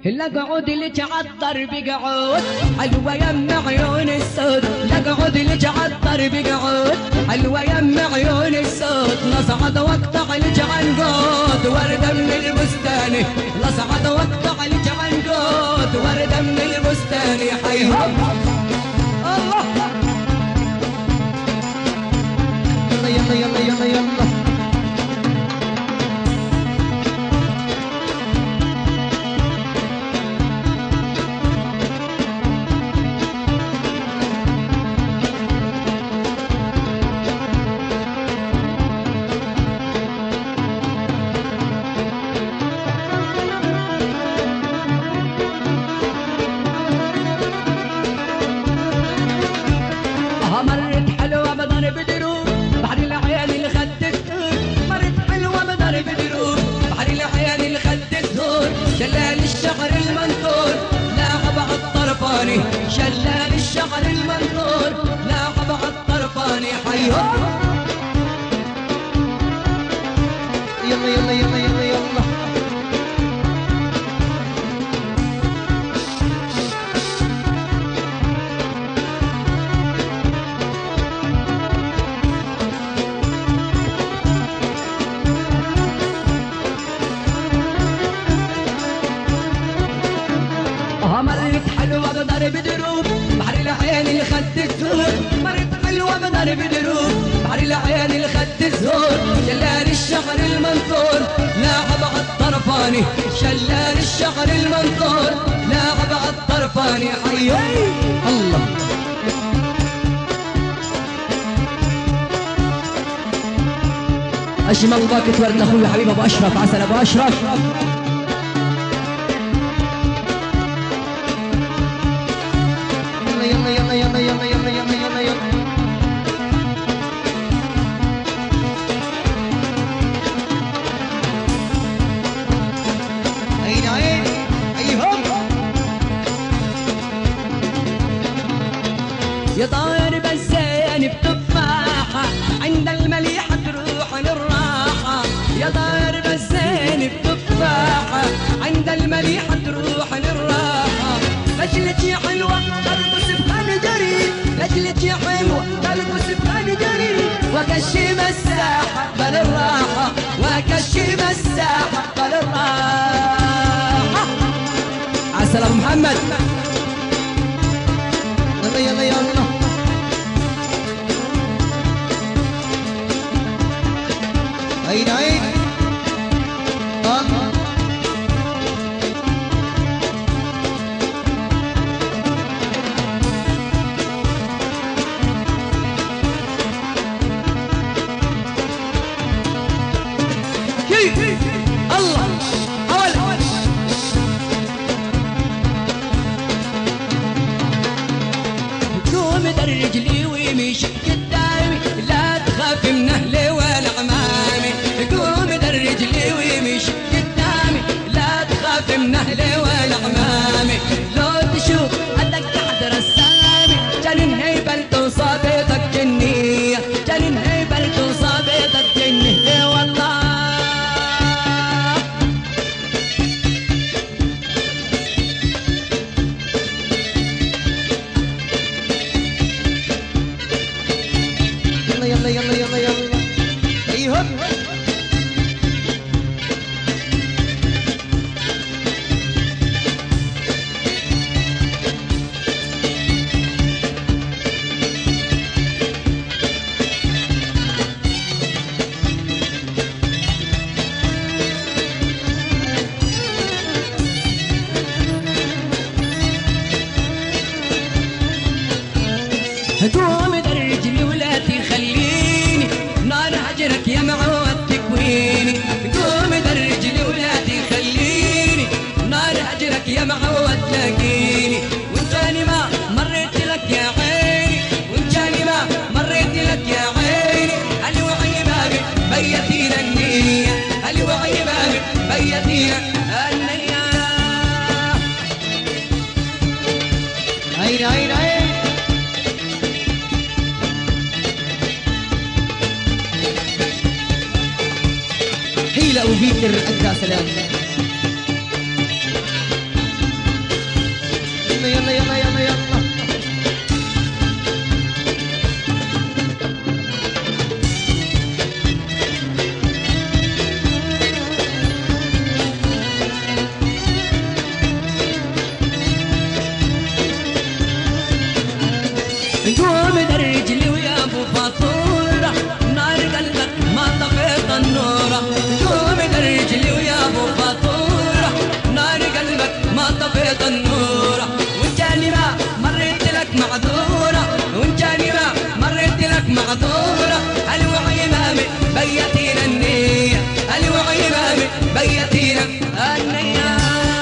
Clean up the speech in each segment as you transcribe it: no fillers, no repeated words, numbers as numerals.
لقعد لك عالطر بقعود حلوة يم عيون السود، لقعد لك عالطر بقعود حلوة يم عيون السود، نصعد واقطع لك عنقود وردة من البستان، نصعد واقطع لك عنقود وردة من البستان. حيهم الله يلا يلا يلا يلا يلا. مرت حلوة بضرب دروب بحر العيال اللي خدت دور، مرت حلوة بضرب دروب بحر العيال اللي خدت دور، شلال الشعر المنثور لاعب عالطرفاني، شلال الشعر المنثور لاعب عالطرفاني. حيهم يلا يلا يلا يلا يلا. مرت حلوة بضرب دروب بحر العين اللي خدت الزهور، مرت حلوة بضرب دروب بحر العين اللي خدت الزهور، شلال الشعر المنثور لاعب عالطرفاني، شلال الشعر المنثور لاعب عالطرفاني. حيي الله اجمل باكت ورد لاخوي حبيب ابو اشرف، عسل ابو اشرف. يلا يلا يلا يلا يلا يلا يلا يلا. عين عين ايهم يا طاير بزين بتفاحة عند المليحة تروح للراحة، يا طاير بزين بتفاحة عند المليحة تروح للراحة، رجلك يا حلوة ترقص بخنجري، رجلك يا حلوة ترقص بخنجري، وكشم الساحة بل الراحة، وكشم الساحة بل الراحة. عسل ابو محمد يلا يلا يلا. عين عين الله حول قوم درج لي ويمشي قدامي لا تخاف من اهلي ولا عمامي، قوم درج لي ويمشي قدامي لا تخاف من اهلي ولا عمامي، لو تشوف عندك تحت رسامي جنن هيبل توصى بيتك جنية، جنن هيبل توصى بيتك جنية والله. يلا يلا يلا يلا ايهم قوم درج لي ولا تخليني نار هجرك يا معود تكويني، قوم درج لي ولا تخليني نار هجرك يا معود تلاقيني، وان جاني ما مريت لك يا عيني، وان جاني ما مريت لك يا عيني، علي وعي بابك بيتينا النية، علي وعي بابك بيتينا النية. عين عين عين حيلة وبيتر أنت سلام. يلا يلا يلا يلا يلا. قوم درجلي ويا ابو فاطوره نار قلبك ما طفيت النوره. قوم درجلي ويا ابو فاطوره نار قلبك ما طفيت النوره. وان كان ما مريت لك معذوره وان كان ما مريت لك معذوره. الوعي امامي بيتينا النيه الوعي امامي بيتينا النيه.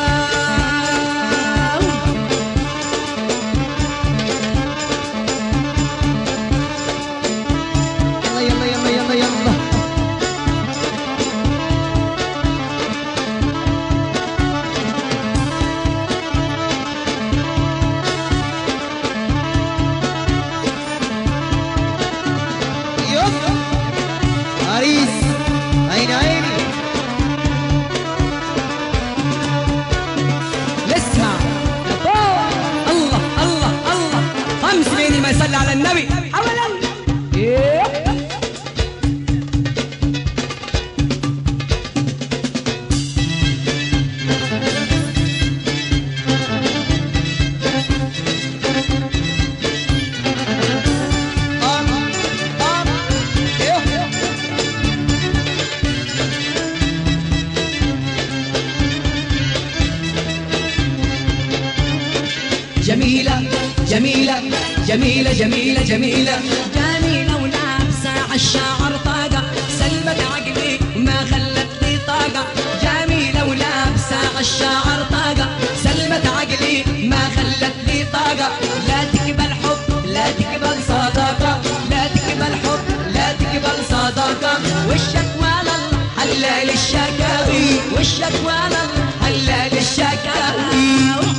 عريس عيني عيني. نسمع الله الله الله. خمس بيني ما يصلي على النبي اولا. جميلة جميلة جميلة جميلة جميلة جميلة ولابسة عالشعر طاقة سلبت عقلي ما خلت لي طاقة. جميلة ولابسة عالشعر طاقة سلبت عقلي ما خلت لي طاقة. لا تقبل حب لا تقبل صداقة لا تقبل حب لا تقبل صداقة. والشكوى لله حلال الشكاوي والشكوى لله حلال الشكاوي.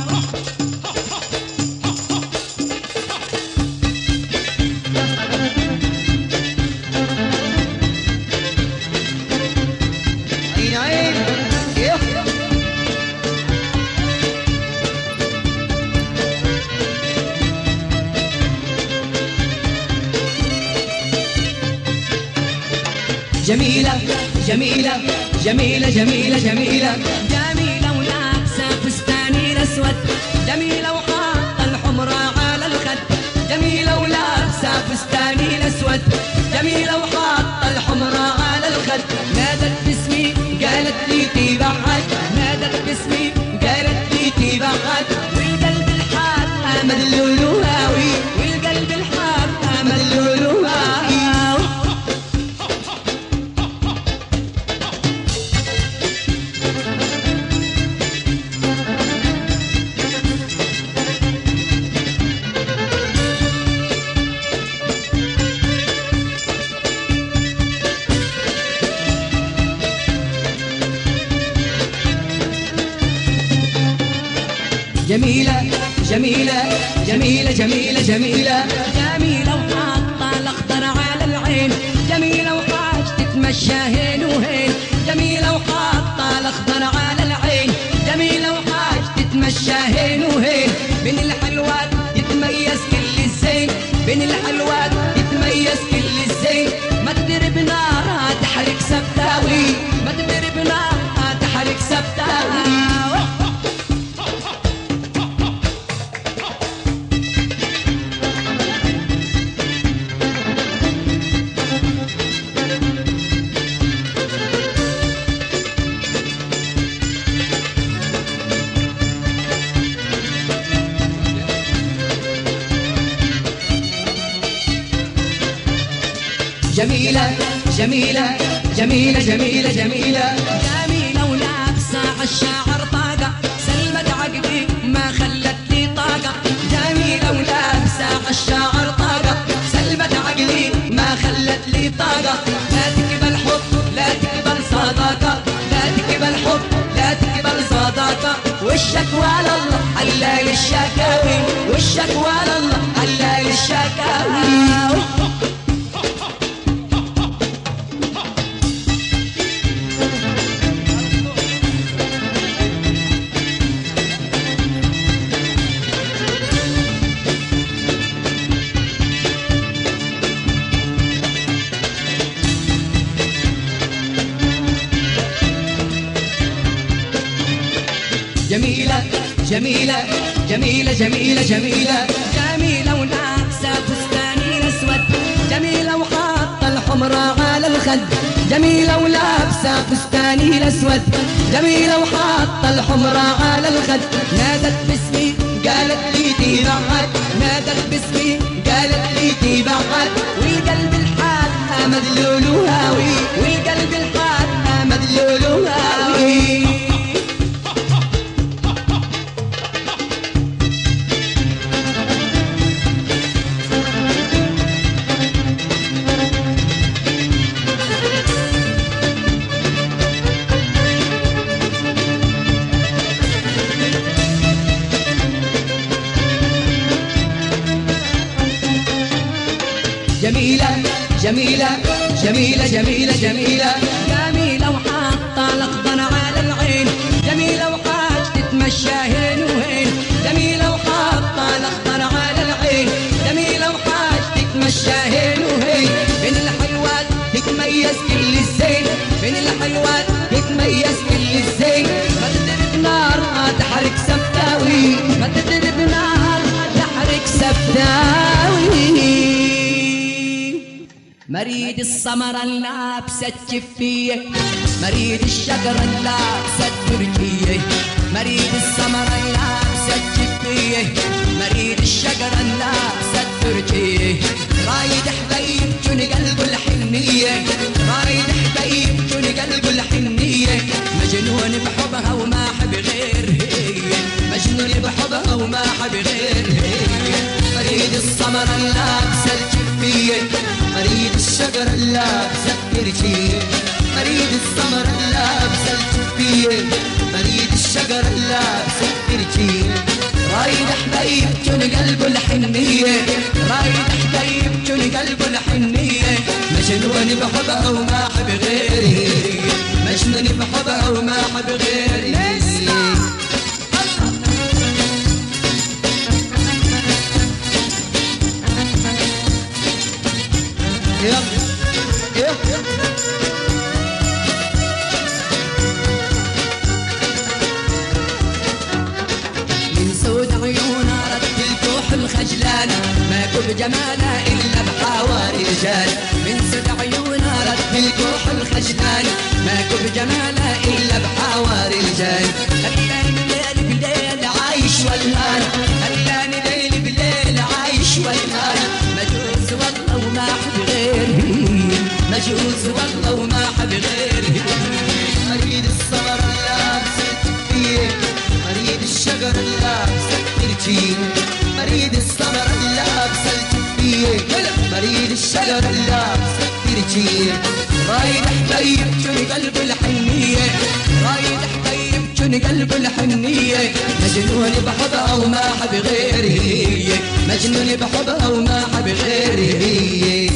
جميلة جميلة جميلة جميلة جميلة جميلة ولابسة فستاني الأسود. جميلة وحاطة الحمرة على الخد. جميلة ولابسة فستاني الأسود. جميلة وحاطة الحمرة على الخد. نادت باسمي قالت لي تبعد نادت باسمي قالت لي تبعد. والقلب الحار أمل اللؤلؤاوي والقلب الحار أمل اللؤلؤاوي. جميلة جميلة جميلة جميلة جميلة جميلة وحاطة الأخضر على العين. جميلة وحاج تتمشى هين وهين. جميلة وحاطة الأخضر على العين. جميلة وحاج تتمشى هين وهين. من الحلوات يتميز كل الزين من الحلوات يتميز كل الزين. ما تضرب نار تحرق سبتاوي ما تضرب نار تحرق سبتاوي. جميلة جميلة جميلة جميلة جميلة جميلة ولابسة عالشعر طاقة سلمت عقلي ما خلت لي طاقة. جميلة ولابسة عالشعر طاقة سلمت عقلي ما خلت لي طاقة. لا تقبل حب لا تقبل صداقة لا تقبل حب لا تقبل صداقة. والشكوى لله حلال الشكاوي والشكوى لله حلال الشكاوي. جميلة جميلة جميلة جميلة جميلة جميلة ولابسة فستاني أسود جميلة وحاطة الحمرة على الخد جميلة ولابسة فستاني الأسود جميلة وحاطة الحمرة على الخد نادت باسمي قالت لي دي بعد نادت باسمي قالت لي دي بعد والقلب الحال مذلول وهاوي والقلب الحال مذلول وهاوي جميلة جميلة جميلة جميلة جميلة جميلة وحاطة الأخضر على العين جميلة وحاج تتمشى هين وهين جميلة وحاطة الأخضر على العين جميلة وحاج تتمشى هين وهين بين الحلوات تتميز كل الزين بين الحلوات تتميز كل الزين ما تضرب نار تحرق سبتاوي ما تضرب نار تحرق سبتاوي مريد السمرة اللابسة الجفية مريد الشجرة اللابسة التركية مريد السمرة اللابسة الجفية مريد الشجرة اللابسة التركية رايد حبيب جن قلبه الحنية رايد حبيب جن قلبه الحنية مجنون بحبها وما حب غير هي مجنون بحبها وما حب غير هي مريد السمرة اللابسة الجفية مريد الشجرة اللابسة التركية مريد السمرة اللابسة الجفية مريد الشجرة اللابسة التركية رايد حبيب جن قلبه الحنية رايد حبيب جن قلبه الحنية مجنون بحبها وما حب غيري مجنون بحبها وما حب غيري من سود عيونها رد الكوح الخجلانة ماكو بجمالها إلا بحواري رجال من سود عيونها رد الكوح الخجلانة ماكو بجمالها إلا بحواري رجال خلاني ليل بليل عايش والهان خلاني ليل بليل عايش والهان مجوز والله وما حب غيري مجوز والله وما حب غيري مريد السمرة اللابسة الجفية مريد الشجرة اللابسة التركية مريد السمرة اللابسة الجفية مريد الشجرة اللابسة التركية رايد حبيب جن قلبه الحنية رايد حبيب جن قلبه الحنية مجنون بحبها وما حب غيري مجنون بحبها وما حب غيري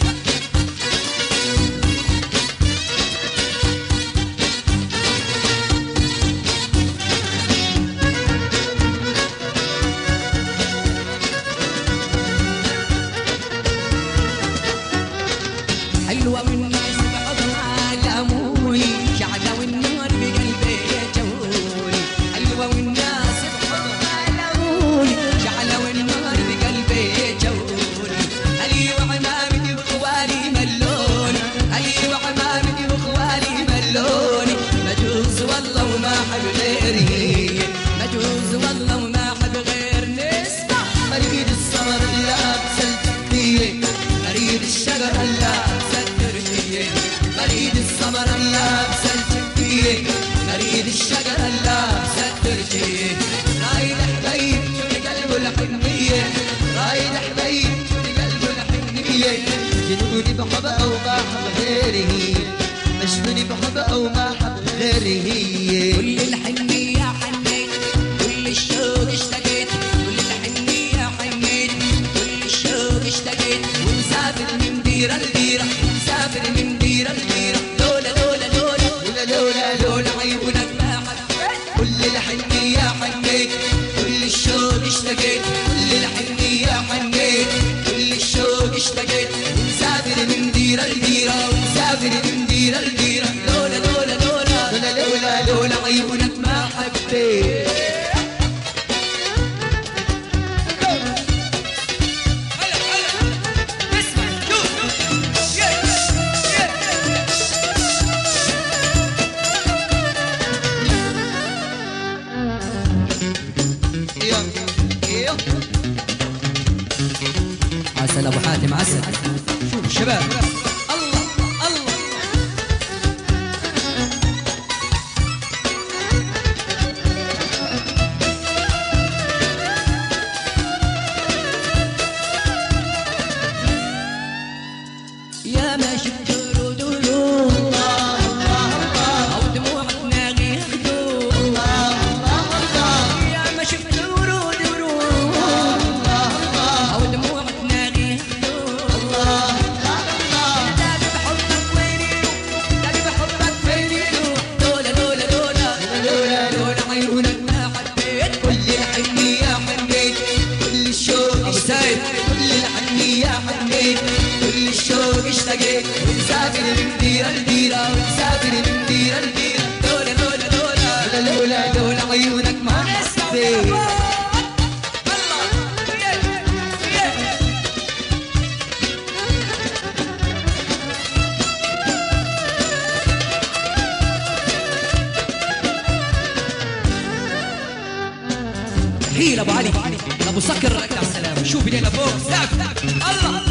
حلوة والناس بحضنها لاموني شعلة والنار بقلبي جوني حلوة والناس بحضنها لاموني شعلة والنار بقلبي جوني علي وعمامتي واخوالي ملوني علي وعمامتي واخوالي ملوني مجوز والله وما حب غيري مجوز والله وما حب غير نسمع مريد السمر اللابسة الجفية مريد الشجرة اللابسة مريد السمرة اللابسة الجفية مريد الشجرة اللابسة التركية رايد حبيب جن قلبه الحنية رايد حبيب جن قلبه الحنية جنوني بحبها وما حب غيره مجنوني بحبها وما حب غيره كل الحنية حنيت كل الشوق اشتقيت كل الحنية حنيت كل الشوق اشتقيت ومسافر من ديرة لديرة مسافر من ديرة لديرة لولا عيونك ما حبيت كل الحنية حنيت كل الشوق اشتقيت كل الحنية حنيت كل الشوق اشتقيت مسافر من ديرة لديرة مسافر من ديرة لديرة لولا عيونك ما حبيت عسل ابو حاتم عسل. شوف شباب الله الله. يا ما شفت ورود ولون او دموع تناغي خدود، يا ما شفت ورود ولون او دموع تناغي خدود. دابي بحبك وين يروح، دابي بحبك وين يروح، لولا لولا لولا لولا لولا عيونك ما حبيت. كل الحنية حنيت، كل الشوق ابو سيد، كل الحنية حنيت، كل الشوق اشتقيت. ونسافر من ديرة لديرة، ونسافر من ديرة لديرة، لولا لولا لولا لولا لولا عيونك ما حبيت. حيل ابو علي ابو سكر على السلامة. شوف لينا فوق سقف الله.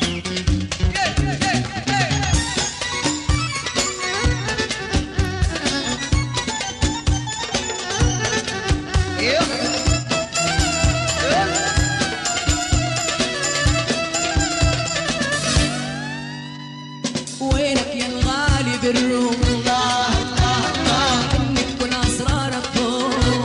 وينك يا الغالي بالروح، عنك كل اسرارك فوق.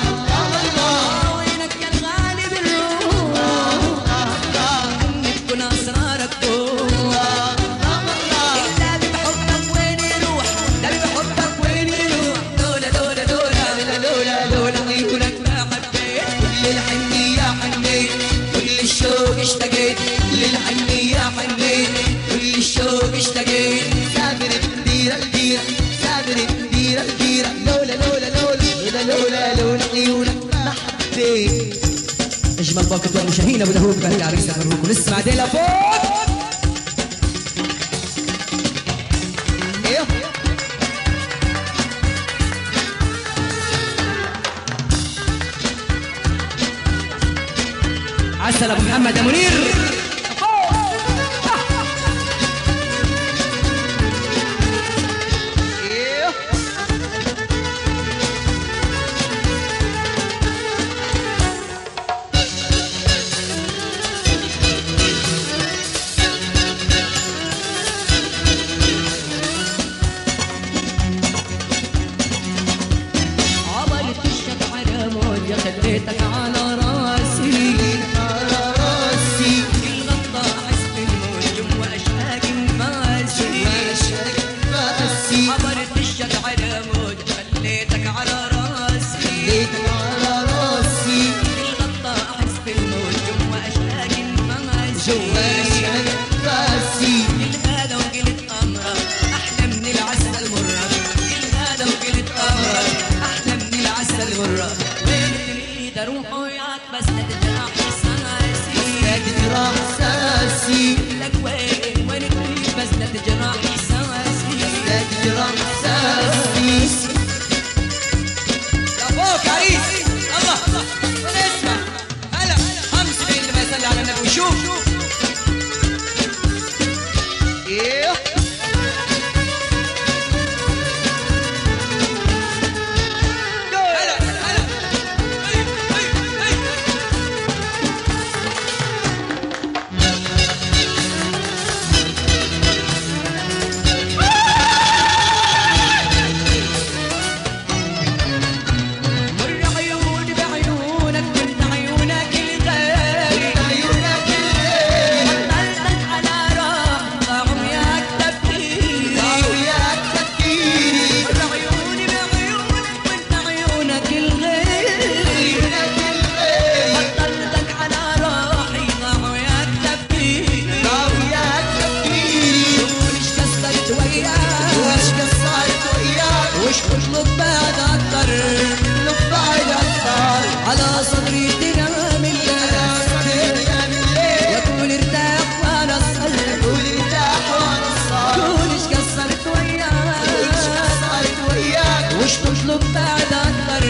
وينك يا الغالي بالروح، عنك كل اسرارك فوق. دابي بحبك وين يروح، دابي بحبك وين يروح، لولا لولا لولا لولا لولا عيونك ما حبيت. كل الحنية حنيت، كل الشوق اشتقيت، كل الحنية حنيت، كل الشوق اشتقيت. سافر من ديرة لديرة، سافر من ديرة لديرة، لولا لولا لولا لولا لولا عيونك ما حبيت. اجمل باقة والمشاهين ابو دهوك بهي عريسة مبروك. ونسمع ديلا فوق. عسل ابو محمد يا منير. عبرت الشك على موجة، خليتك على راسي، الغطا احس بالموج واشواق ماشي. عبرت الشك على موج، خليتك على راسي، الغطا احس بالموج واشواق ماشي. الغدا وقلت امرك احلى من العسل المرة، الغدا وقلت امرك احلى من العسل المرة. وين تريد اروح وياك بس لا تجرح احساسي، لك وين وين تريد بس لا تجرح احساسي. يا فوق عريس الله الله. اسمع هلا خمس بين لما يصلي على النبي وشوف. هلا هلا هي هي هي. مر عيوني بعيونك، كنت عيونك الغالي، حطلتك على راحة عمياك تبكيري. مر عيوني بعيونك، كنت عيونك الغالي، حطلتك على راحي عمياك تبكيري. وش كسرت وياك، وش لب بعد اكتر، على صدري تنام الليل، وتقول ارتاح وانا اصلي، كلش كسرت وياك، وش تطلب بعد اكتر،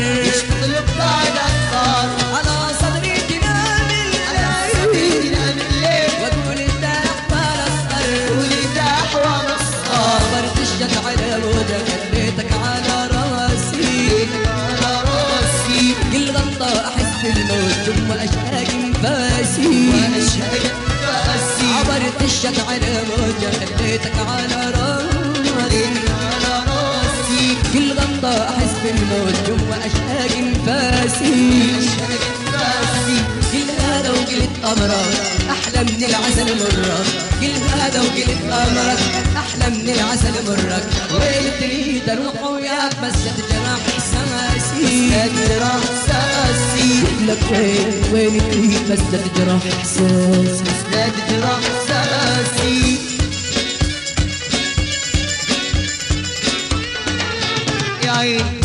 على صدري تنام الليل، وتقول حطيتك على راسي على راسي كل غمضة أحس بالموت جوا أشواق انفاسي كل هذا وقلت أمرك أحلى من العسل مرك كل هذا وقلت أمرك أحلى من العسل مرك وين تريد أروح وياك بس تجرح إحساسي تجرح إحساسي لك وين تريد بس تجرح إحساسي تجرح إحساسي يا عيني